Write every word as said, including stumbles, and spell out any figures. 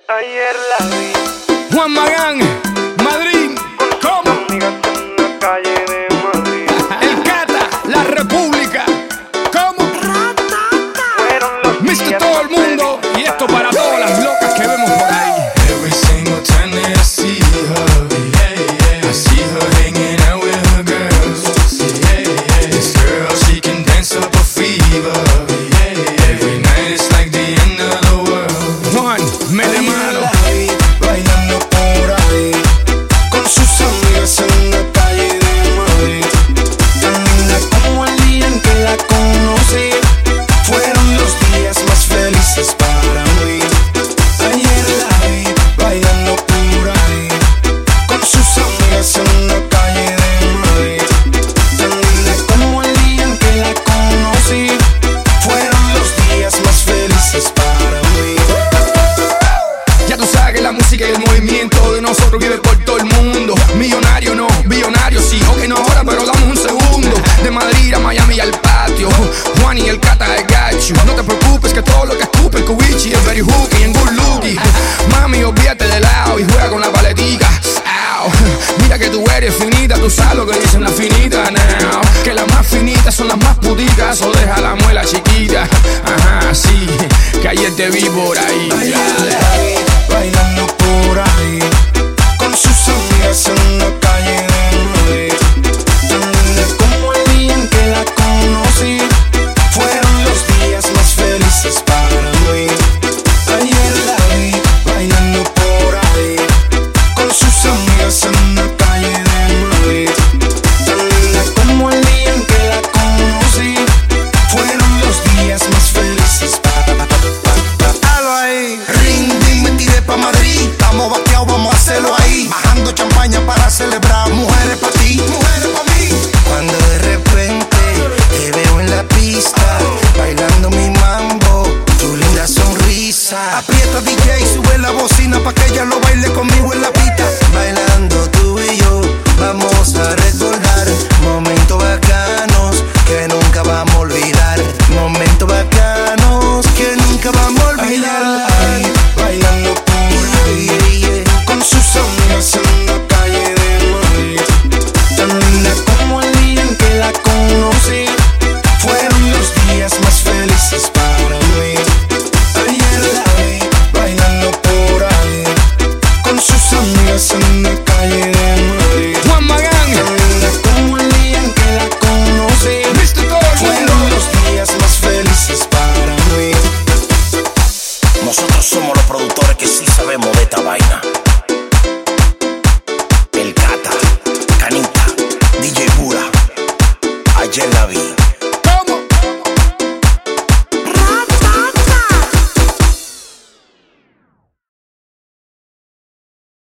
Ayer la vi. Juan Magán, Madrid, ¿cómo? Amigas en la calle de Madrid. El Cata, la República, ¿cómo? Fueron los mister días Todo el más mundo, felices y esto para todas las locas que vemos por ahí. Every single time that I see her, yeah, yeah, I see her hanging out with her girls. Yeah, yeah. This girl, she can dance up a fever. Yeah, yeah. Every night it's like the end of the world. Juan, mete mano. Bailando por ahí, con sus amigas en la calle de Madrid. Tan linda como el día en que la conocí. Fueron los días más felices para mí. Ayer la vi bailando por ahí, con sus amigas en la calle de Madrid. Tan linda como el día en que la conocí. Fueron los días más felices para mí. Ya tú sabes que la música y el movimiento de nosotros vive por todo el mundo. Millonario no, billonario sí, ok no ahora, pero damos un segundo. De Madrid a Miami al patio, Juan y el Cata de Gacho. No te preocupes que todo lo que escupe el Kubichi es very hooky and good looky. Mami, olvídate de lado y juega con la paletica. Ow. Mira que tú eres finita, tú sabes lo que dicen las finitas now. Que las más finitas son las más puticas, o deja la muela chiquita. Ajá, sí, que ayer te vi por ahí. Bailando por ahí, con sus amigas en la calle de Madrid. Tan linda como el día en que la conocí. Fueron los días más felices para mí. Ayer la vi bailando por ahí, con sus amigas en la calle de Madrid. Tan linda como el día en que la conocí. Fueron los días más felices para mí. Ring, ding, me tiré pa' Madrid. Estamos vaqueados, vamos a hacerlo ahí. Bajando champaña para celebrar. Mujeres pa' ti, mujeres pa' mí. Cuando de repente te veo en la pista, bailando mi mambo, tu linda sonrisa. Aprieta D J, sube la bocina pa' que ella lo baile conmigo en la pista. Bailando tú y yo, vamos a recordar momentos bacanos que nunca vamos a olvidar. Momentos bacanos que nunca vamos a olvidar. Bailando por ahí, con sus amigas en la calle de Madrid. Tan linda como el día en que la conocí. Fueron los días más felices para mí. Ayer la vi bailando por ahí, con sus amigas en la calle de Madrid. Juan Magán, Tan linda como el día en que la conocí. mister Todo el Fueron mundo. los días más felices para mí. Nosotros somos los productores que sí sabemos de esta vaina. El Cata, Canita, D J Pura, ayer la vi.